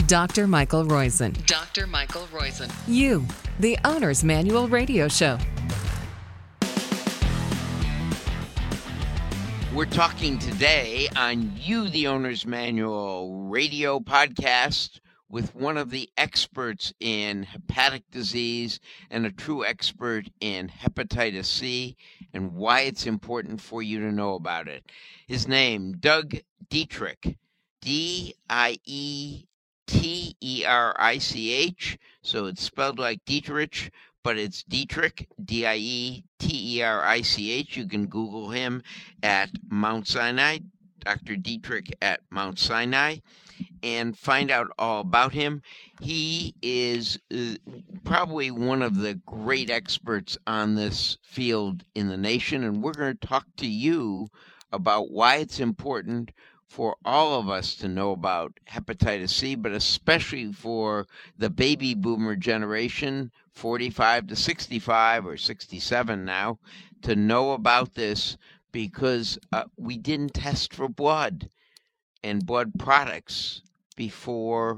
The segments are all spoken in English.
Dr. Michael Roizen. Dr. Michael Roizen. You, the Owner's Manual Radio Show. We're talking today on You, the Owner's Manual Radio podcast with one of the experts in hepatic disease and a true expert in hepatitis C and why it's important for you to know about it. His name, Doug Dietrich, Dieterich, so it's spelled like Dietrich, but it's Dietrich, Dieterich. You can Google him at Mount Sinai, Dr. Dietrich at Mount Sinai, and find out all about him. He is probably one of the great experts on this field in the nation, and we're going to talk to you about why it's important for all of us to know about hepatitis C, but especially for the baby boomer generation, 45 to 65 or 67 now, to know about this because we didn't test for blood and blood products before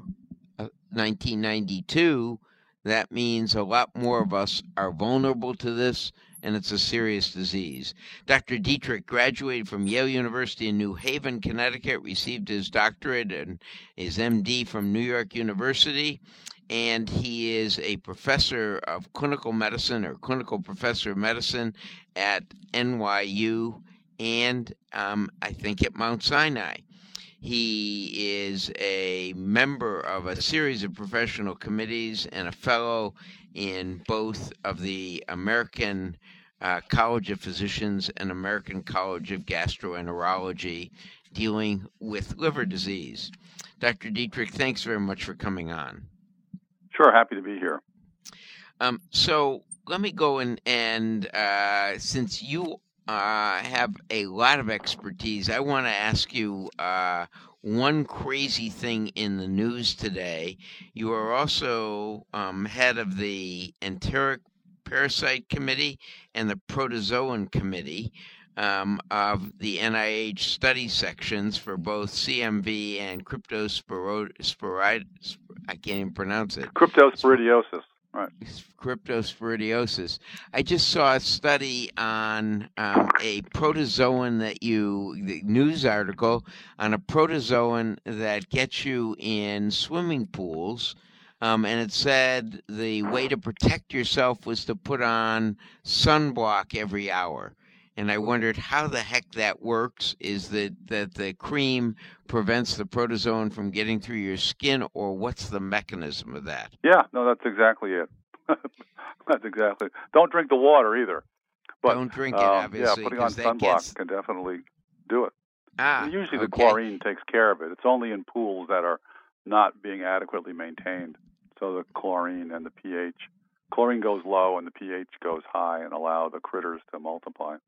1992. That means a lot more of us are vulnerable to this, and it's a serious disease. Dr. Dietrich graduated from Yale University in New Haven, Connecticut, received his doctorate and his MD from New York University, and he is a professor of clinical medicine or clinical professor of medicine at NYU and I think at Mount Sinai. He is a member of a series of professional committees and a fellow in both of the American College of Physicians and American College of Gastroenterology dealing with liver disease. Dr. Dietrich, thanks very much for coming on. Sure, happy to be here. So let me go and since you have a lot of expertise, I want to ask you one crazy thing in the news today. You are also head of the Enteric Parasite Committee and the Protozoan Committee of the NIH study sections for both CMV and cryptosporidiosis. I can't even pronounce it. Cryptosporidiosis. Right. Cryptosporidiosis. I just saw a study on a protozoan the news article on a protozoan that gets you in swimming pools, and it said the way to protect yourself was to put on sunblock every hour. And I wondered how the heck that works. Is that the cream prevents the protozoan from getting through your skin, or what's the mechanism of that? Yeah, no, that's exactly it. That's exactly it. Don't drink the water either. But, don't drink it, obviously. Yeah, putting on sunblock can definitely do it. Usually the chlorine takes care of it. It's only in pools that are not being adequately maintained. So the chlorine and the pH. Chlorine goes low and the pH goes high and allow the critters to multiply.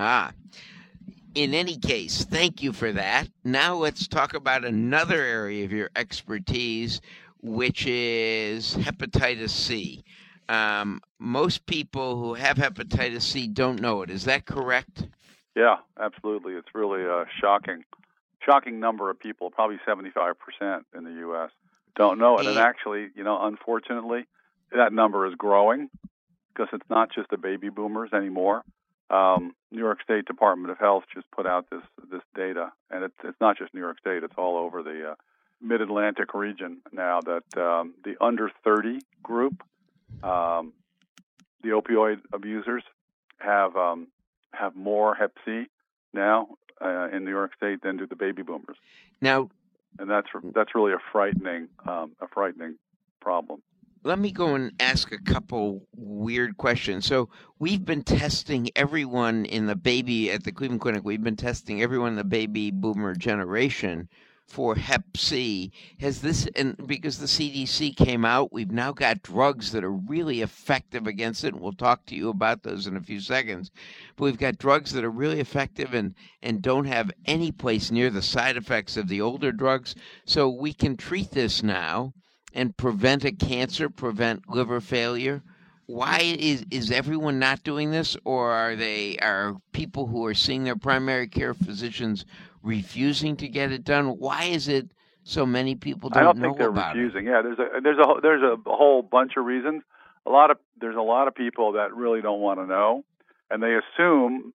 In any case, thank you for that. Now let's talk about another area of your expertise, which is hepatitis C. Most people who have hepatitis C don't know it. Is that correct? Yeah, absolutely. It's really a shocking number of people, probably 75% in the U.S. don't know it. And actually, unfortunately, that number is growing because it's not just the baby boomers anymore. New York State Department of Health just put out this data, and it's not just New York State; it's all over the Mid-Atlantic region now. That the under 30 group, the opioid abusers, have more Hep C now in New York State than do the baby boomers. Now, and that's really a frightening problem. Let me go and ask a couple weird questions. So we've been testing everyone at the Cleveland Clinic. We've been testing everyone in the baby boomer generation for Hep C. Has this, and because the CDC came out, we've now got drugs that are really effective against it, and we'll talk to you about those in a few seconds. But we've got drugs that are really effective and don't have any place near the side effects of the older drugs. So we can treat this now and prevent a cancer, prevent liver failure. Why is everyone not doing this, or are people who are seeing their primary care physicians refusing to get it done? Why is it so many people I don't know think they're about refusing. Yeah, there's a whole bunch of reasons. There's a lot of people that really don't want to know, and they assume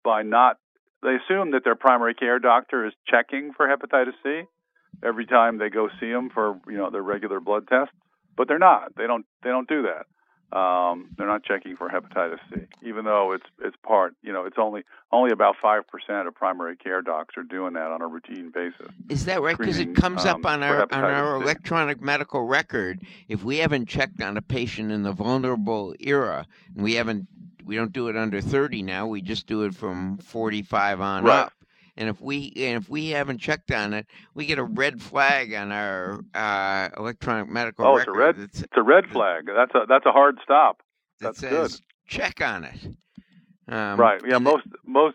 that their primary care doctor is checking for hepatitis C every time they go see them for their regular blood test, but they're not. They don't do that. They're not checking for hepatitis C, even though it's part. It's only about 5% of primary care docs are doing that on a routine basis. Is that right? Because it comes up on our C. electronic medical record. If we haven't checked on a patient in the vulnerable era, and we don't do it under 30 now. We just do it from 45 on right. up. And if we haven't checked on it, we get a red flag on our electronic medical record. It's a red flag. That's a hard stop. That's says, good. Check on it. Right. Yeah. Most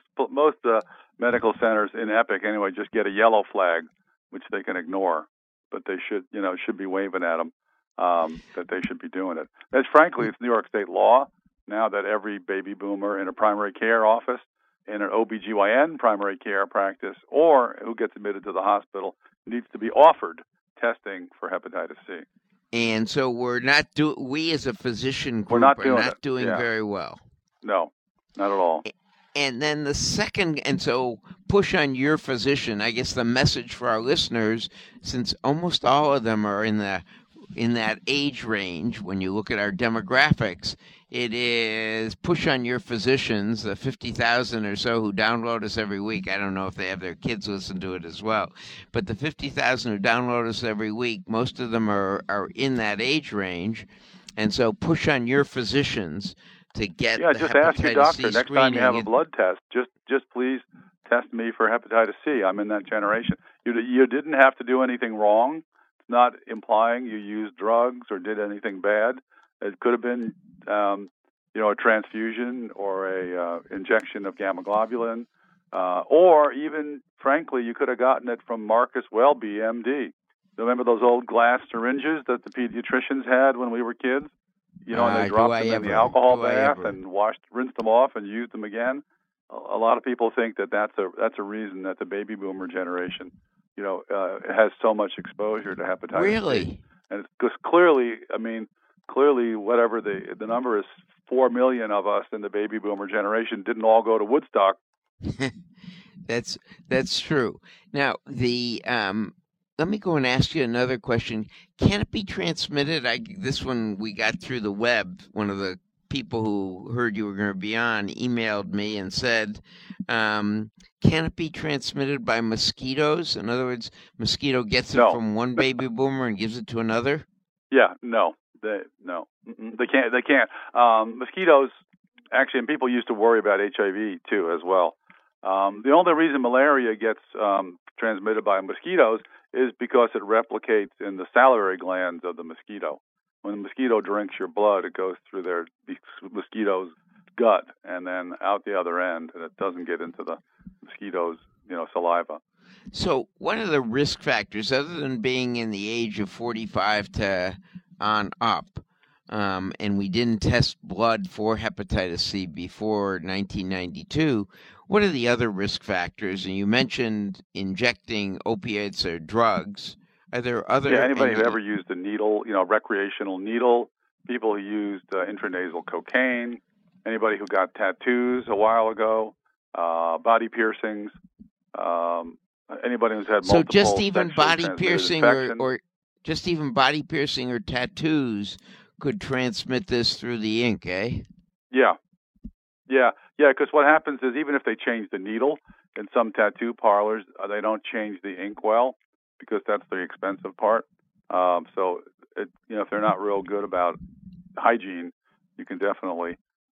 medical centers in Epic anyway just get a yellow flag, which they can ignore, but they should be waving at them that they should be doing it. Frankly, it's New York State law now that every baby boomer in a primary care office, in an OBGYN primary care practice, or who gets admitted to the hospital needs to be offered testing for hepatitis C. And so we as a physician group are not doing very well. No, not at all. And then the second, and so push on your physician. I guess the message for our listeners, since almost all of them are in that age range, when you look at our demographics, it is push on your physicians, the 50,000 or so who download us every week. I don't know if they have their kids listen to it as well, but the 50,000 who download us every week, most of them are in that age range. And so push on your physicians to get just ask your doctor next time you have a blood test. Just please test me for hepatitis C. I'm in that generation. You didn't have to do anything wrong. It's not implying you used drugs or did anything bad. It could have been, a transfusion or a injection of gamma globulin, or even, frankly, you could have gotten it from Marcus Welby, MD. Remember those old glass syringes that the pediatricians had when we were kids? And they dropped them in the alcohol bath and rinsed them off and used them again. A lot of people think that's a reason that the baby boomer generation, has so much exposure to hepatitis really? C. And it's because clearly, whatever the number is, 4 million of us in the baby boomer generation didn't all go to Woodstock. That's true. Now let me go and ask you another question. Can it be transmitted? This one we got through the web. One of the people who heard you were going to be on emailed me and said, can it be transmitted by mosquitoes? In other words, mosquito gets it from one baby boomer and gives it to another? Yeah, no. They can't. Mosquitoes, actually, and people used to worry about HIV too as well. The only reason malaria gets transmitted by mosquitoes is because it replicates in the salivary glands of the mosquito. When the mosquito drinks your blood, it goes through the mosquito's gut and then out the other end, and it doesn't get into the mosquito's saliva. So one of the risk factors, other than being in the age of 45 to on up, and we didn't test blood for hepatitis C before 1992, what are the other risk factors? And you mentioned injecting opiates or drugs. Are there other... Yeah, anybody who ever used a needle, recreational needle, people who used intranasal cocaine, anybody who got tattoos a while ago, body piercings, anybody who's had multiple... So just even body piercing or just even body piercing or tattoos could transmit this through the ink, eh? Yeah, because what happens is even if they change the needle in some tattoo parlors, they don't change the ink well because that's the expensive part. So, if they're not real good about hygiene, you can definitely,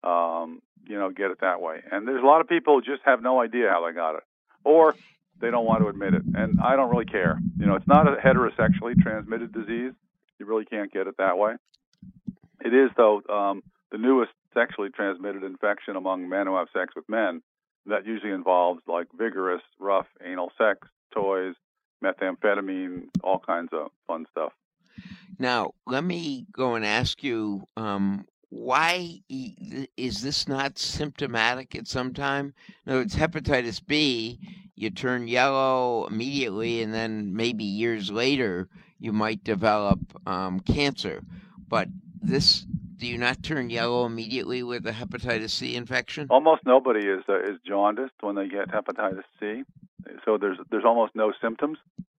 get it that way. And there's a lot of people who just have no idea how they got it, or they don't want to admit it. And I don't really care. It's not a heterosexually transmitted disease. You really can't get it that way. It is, though, the newest sexually transmitted infection among men who have sex with men. That usually involves like vigorous, rough anal sex, toys, methamphetamine, all kinds of fun stuff. Now, let me go and ask you, why is this not symptomatic at some time? No, it's hepatitis B. You turn yellow immediately, and then maybe years later you might develop cancer. But this, do you not turn yellow immediately with a hepatitis C infection? Almost nobody is jaundiced when they get hepatitis C, so there's almost no symptoms.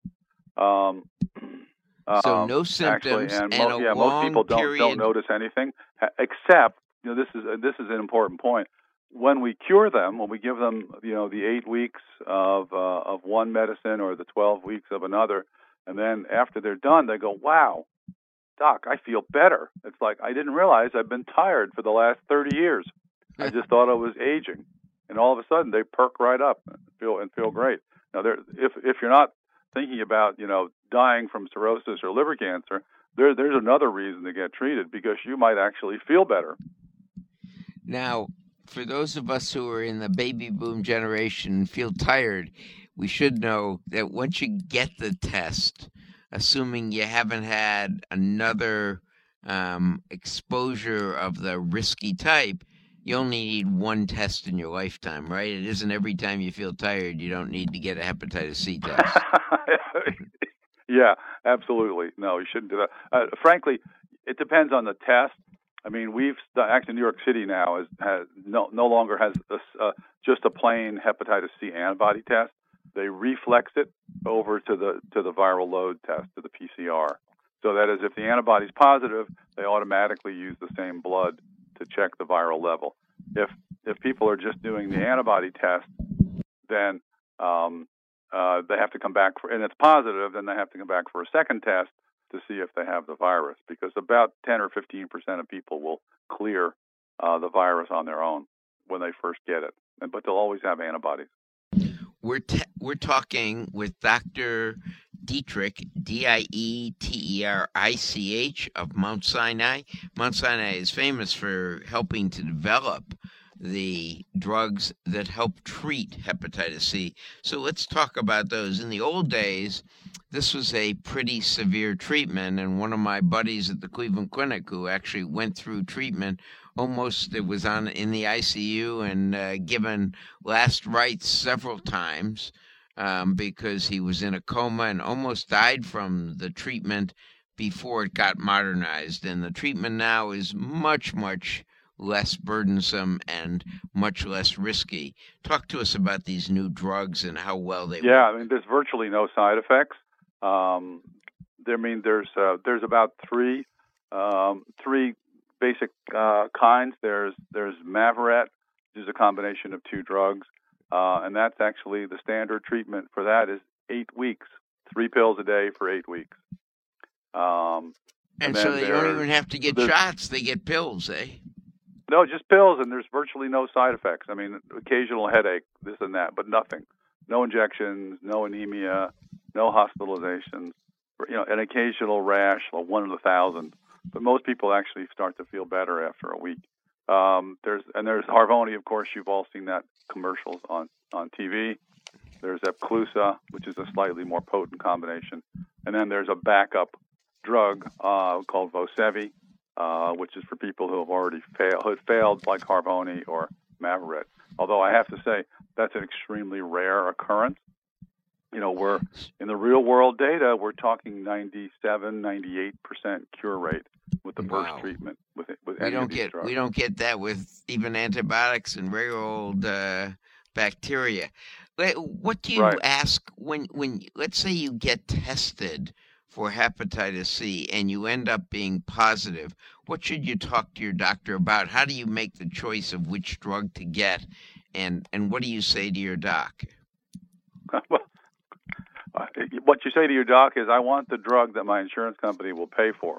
So no symptoms, actually, and most people period. don't notice anything, except this is an important point. When we cure them, when we give them the 8 weeks of one medicine or the 12 weeks of another, and then after they're done, they go, "Wow, Doc, I feel better." It's like, I didn't realize I've been tired for the last 30 years. I just thought I was aging, and all of a sudden they perk right up and feel great. Now, if you're not thinking about dying from cirrhosis or liver cancer, there's another reason to get treated, because you might actually feel better. Now, for those of us who are in the baby boom generation and feel tired, we should know that once you get the test, assuming you haven't had another exposure of the risky type, you only need one test in your lifetime, right? It isn't every time you feel tired you don't need to get a hepatitis C test. Yeah, absolutely. No, you shouldn't do that. Frankly, it depends on the test. I mean, actually New York City now has no longer has just a plain hepatitis C antibody test. They reflex it over to the viral load test, to the PCR. So that is, if the antibody's positive, they automatically use the same blood to check the viral level. If people are just doing the antibody test, then they have to come back and it's positive, then they have to come back for a second test to see if they have the virus, because about 10 or 15% of people will clear the virus on their own when they first get it, but they'll always have antibodies. We're talking with Dr. Dietrich, Dieterich of Mount Sinai. Mount Sinai is famous for helping to develop the drugs that help treat hepatitis C. So let's talk about those. In the old days, this was a pretty severe treatment, and one of my buddies at the Cleveland Clinic who actually went through treatment, almost it was in the ICU and given last rites several times because he was in a coma and almost died from the treatment before it got modernized. And the treatment now is much, much less burdensome and much less risky. Talk to us about these new drugs and how well they work. Yeah, I mean, there's virtually no side effects. There's about three basic kinds. There's Mavorette, which is a combination of two drugs, and that's actually the standard treatment for that is 8 weeks, 3 pills a day for 8 weeks. And so they don't even have to get shots; they get pills, eh? No, just pills, and there's virtually no side effects. I mean, occasional headache, this and that, but nothing. No injections, no anemia, no hospitalizations. An occasional rash, like 1 in 1,000. But most people actually start to feel better after a week. There's Harvoni, of course. You've all seen that commercials on TV. There's Epclusa, which is a slightly more potent combination, and then there's a backup drug called Vosevi, which is for people who have already failed, like Harvoni or Mavorette. Although I have to say that's an extremely rare occurrence. We're in the real world data, we're talking 98% cure rate with the first treatment with any of these drugs. We don't get that with even antibiotics and regular old bacteria. What do you ask when let's say you get tested for hepatitis C and you end up being positive? What should you talk to your doctor about? How do you make the choice of which drug to get, and what do you say to your doc? What you say to your doc is, I want the drug that my insurance company will pay for.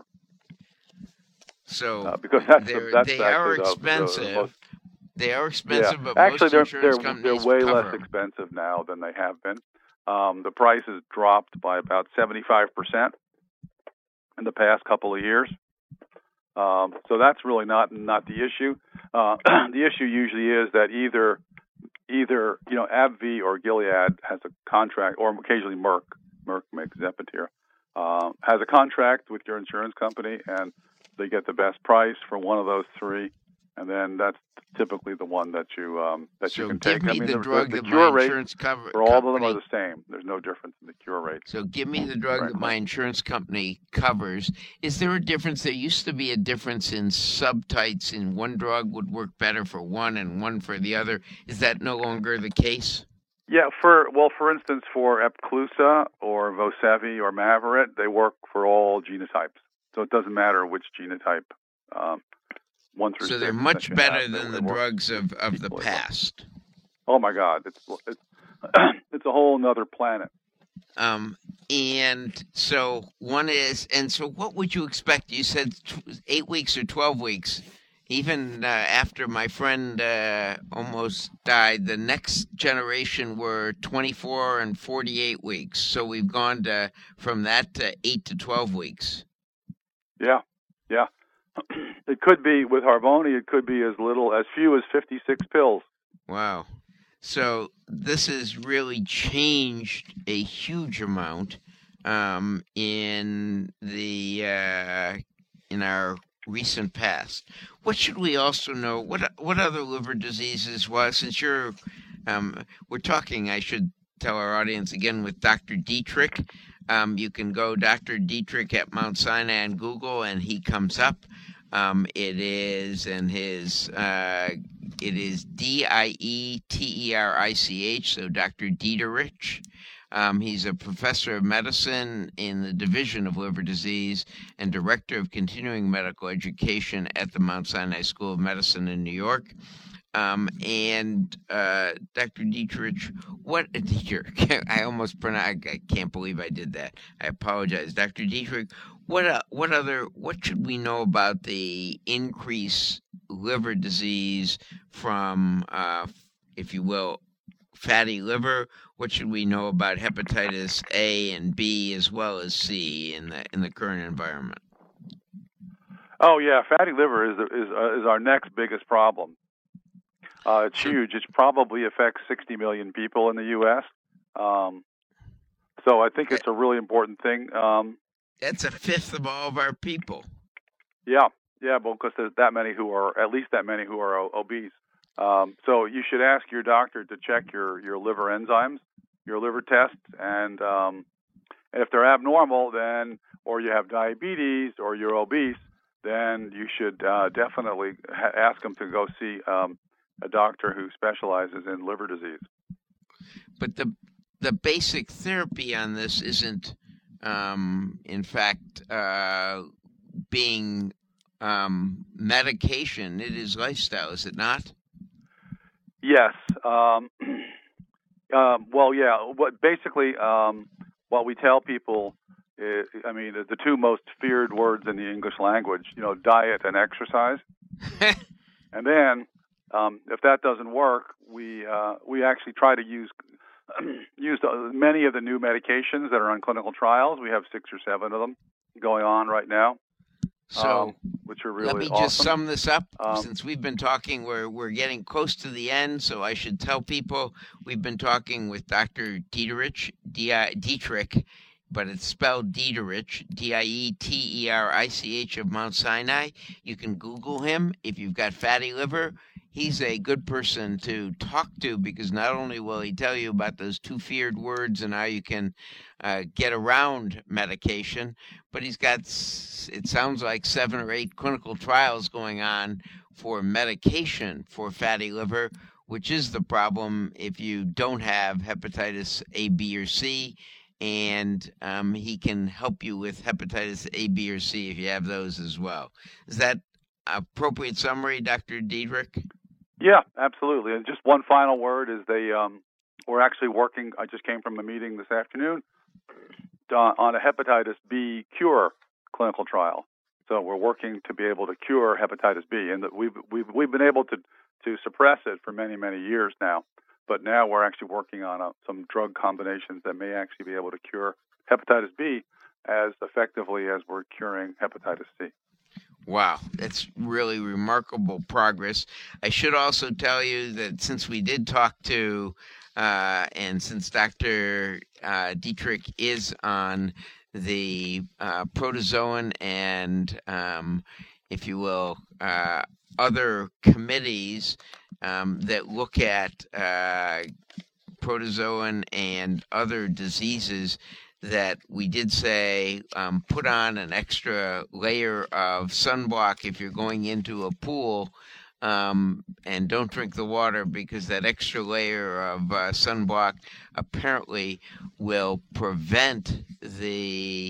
So because they are expensive. They are expensive, but actually, most insurance companies they're way cover less expensive now than they have been. The price has dropped by about 75% in the past couple of years. So that's really not the issue. The issue usually is that either AbbVie or Gilead has a contract, or occasionally Merck makes Zepatier, has a contract with your insurance company, and they get the best price for one of those three, and then that's typically the one that you can take. So give me the drug the that cure my rate insurance company for all of them are the same. There's no difference in the cure rate. So give me the drug that my insurance company covers. Is there a difference? There used to be a difference in subtypes, and one drug would work better for one and one for the other. Is that no longer the case? Yeah, for instance, for Epclusa or Vosevi or Mavorit, they work for all genotypes. So it doesn't matter which genotype, 1 through 6. So they're much better than the drugs of the past. Oh my God, it's it's a whole other planet. And so one is, and so what would you expect? You said 8 weeks or 12 weeks. Even after my friend almost died, the next generation were 24 and 48 weeks. So we've gone from that to 8 to 12 weeks. Yeah. It could be, with Harvoni, it could be as few as 56 pills. Wow. So this has really changed a huge amount in our recent past. What should we also know? What other liver diseases? Well, since we're talking, I should tell our audience again with Dr. Dietrich. You can go Dr. Dietrich at Mount Sinai on Google, and he comes up. It is Dieterich, so Dr. Dieterich. He's a professor of medicine in the Division of Liver Disease and director of continuing medical education at the Mount Sinai School of Medicine in New York. And Dr. Dietrich, I can't believe I did that. I apologize. Dr. Dietrich, what should we know about the increased liver disease from, if you will, fatty liver? What should we know about hepatitis A and B as well as C in the current environment? Oh yeah, fatty liver is our next biggest problem. It's huge. It probably affects 60 million people in the U.S. So I think it's a really important thing. That's a fifth of all of our people. Yeah, well, because there's at least that many who are obese. So you should ask your doctor to check your liver enzymes, your liver tests, and if they're abnormal, then, or you have diabetes or you're obese, then you should definitely ask them to go see a doctor who specializes in liver disease. But the basic therapy on this isn't, in fact, being medication. It is lifestyle, is it not? Yes. Well, yeah. What we tell people is, the two most feared words in the English language, diet and exercise. And then, if that doesn't work, we actually try to use many of the new medications that are on clinical trials. We have 6 or 7 of them going on right now. So which are really let me awesome. just sum this up. Since we've been talking, we're getting close to the end, so I should tell people we've been talking with Dr. Dieterich, but it's spelled Dieterich, Dieterich of Mount Sinai. You can Google him if you've got fatty liver. He's a good person to talk to because not only will he tell you about those 2 feared words and how you can get around medication, but he's got, it sounds like 7 or 8 clinical trials going on for medication for fatty liver, which is the problem if you don't have hepatitis A, B, or C. And he can help you with hepatitis A, B, or C if you have those as well. Is that appropriate summary, Dr. Dietrich? Yeah, absolutely. And just one final word is we're actually working, I just came from a meeting this afternoon, on a hepatitis B cure clinical trial. So we're working to be able to cure hepatitis B, and we've been able to suppress it for many, many years now. But now we're actually working on some drug combinations that may actually be able to cure hepatitis B as effectively as we're curing hepatitis C. Wow, that's really remarkable progress. I should also tell you that since we did talk to, and since Dr. Dietrich is on, the protozoan and, if you will, other committees that look at protozoan and other diseases, that we did say put on an extra layer of sunblock if you're going into a pool, and don't drink the water, because that extra layer of sunblock apparently will prevent the,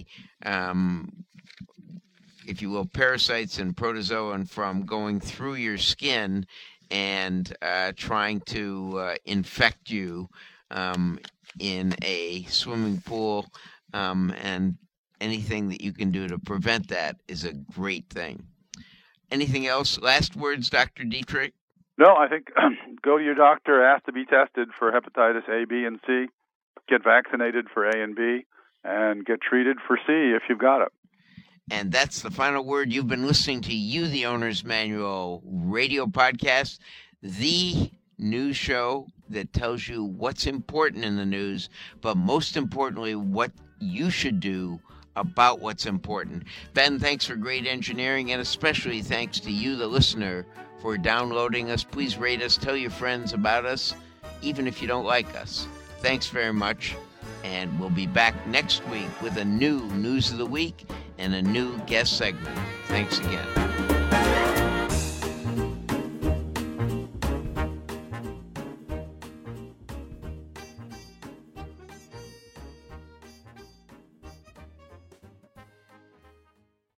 if you will, parasites and protozoan from going through your skin and trying to infect you in a swimming pool, and anything that you can do to prevent that is a great thing. Anything else? Last words, Dr. Dietrich? No, I think go to your doctor, ask to be tested for hepatitis A, B, and C, get vaccinated for A and B, and get treated for C if you've got it. And that's the final word. You've been listening to You, the Owner's Manual radio podcast, the news show that tells you what's important in the news, but most importantly, what you should do about what's important. Ben, thanks for great engineering, and especially thanks to you, the listener, for downloading us. Please rate us, tell your friends about us, even if you don't like us. Thanks very much, and we'll be back next week with a new News of the Week and a new guest segment. Thanks again.